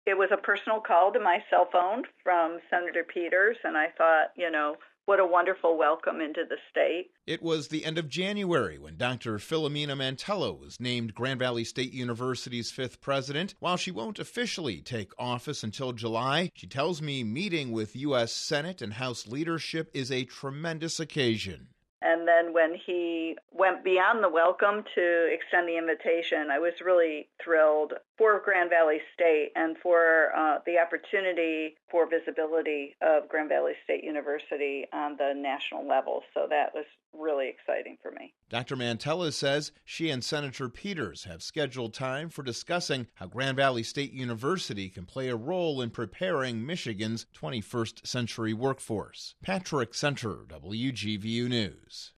It was a personal call to my cell phone from Senator Peters, and I thought, what a wonderful welcome into the state. It was the end of January when Dr. Philomena Mantello was named Grand Valley State University's 5th president. While she won't officially take office until July, she tells me meeting with U.S. Senate and House leadership is a tremendous occasion. And then when he went beyond the welcome to extend the invitation, I was really thrilled for Grand Valley State and for the opportunity for visibility of Grand Valley State University on the national level. So that was really exciting for me. Dr. Mantello says she and Senator Peters have scheduled time for discussing how Grand Valley State University can play a role in preparing Michigan's 21st century workforce. Patrick Center, WGVU News.